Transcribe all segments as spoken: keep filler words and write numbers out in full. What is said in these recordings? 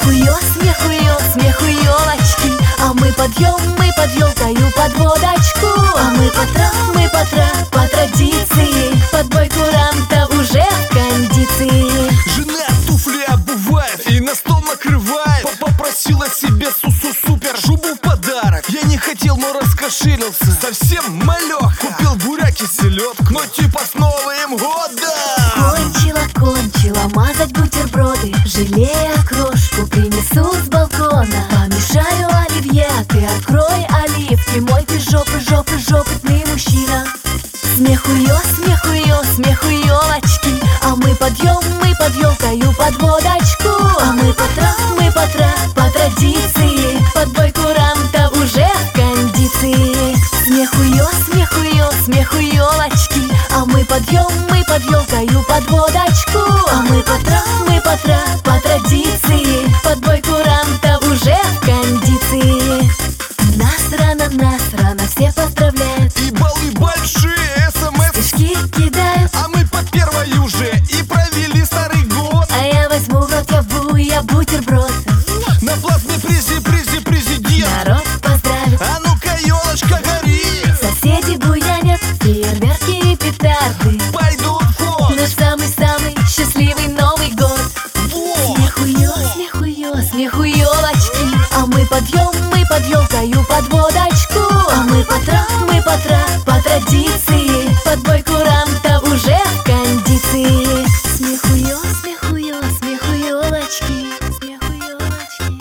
Смехуё, смехуё, смехуёлочки, а мы подъем, мы под ёлкою под водочку. А мы по тра, мы по тра, по традиции, под бой курантов уже в кондиции. Жена туфли обувает и на стол накрывает. Попросила себе сусу-супер шубу в подарок. Я не хотел, но раскошелился, совсем малёх. Купил буряк и селедку, но типа с Новым годом. Кончила, кончила мазать бутерброды, жалея крошку принесу с балкона. Помешаю оливье, ты открой оливки, мой ты жопы, жопы, жопытный мужчина. Смехуё, смехуё, смехуёлочки, а мы подъем, мы под ёлкою под водочку. А мы по тра, мы по тра, по традиции, под бой курантов уже в кондиции. Смехуё, смехуё, смехуёлочки, а мы подъем, мы под ёлкою под водочку. А мы по тра, мы по тра, по традиции, под бой курантов уже в кондиции. Нас рано, нас рано все поздравляют, И баллы большие, смс, стишки кидают, а мы по первой уже и провели старый год. а я возьму в рот яву, я бутерброд. На платный призе, призе, президент. Народ поздравит, А ну-ка, ёлочка, гори. соседи буянят, фейерверки и петарды. Пойдут в ход. Наш самый-самый счастливый Новый год. Вот. Смехуё, смехуё, смехуёлочки, а мы подъем, мы под ёлкою под водочку. А мы по тра, мы по тра, по традиции, под бой курантов уже в кондиции. Смехуё, смехуё, смехуёлочки, смехуёлочки,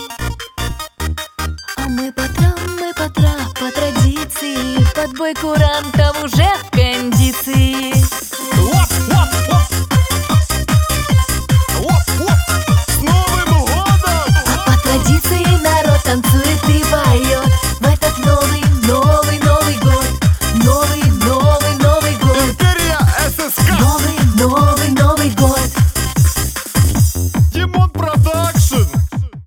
а мы по тра, мы по тра, по традиции, под бой курантов уже в кондиции. Вот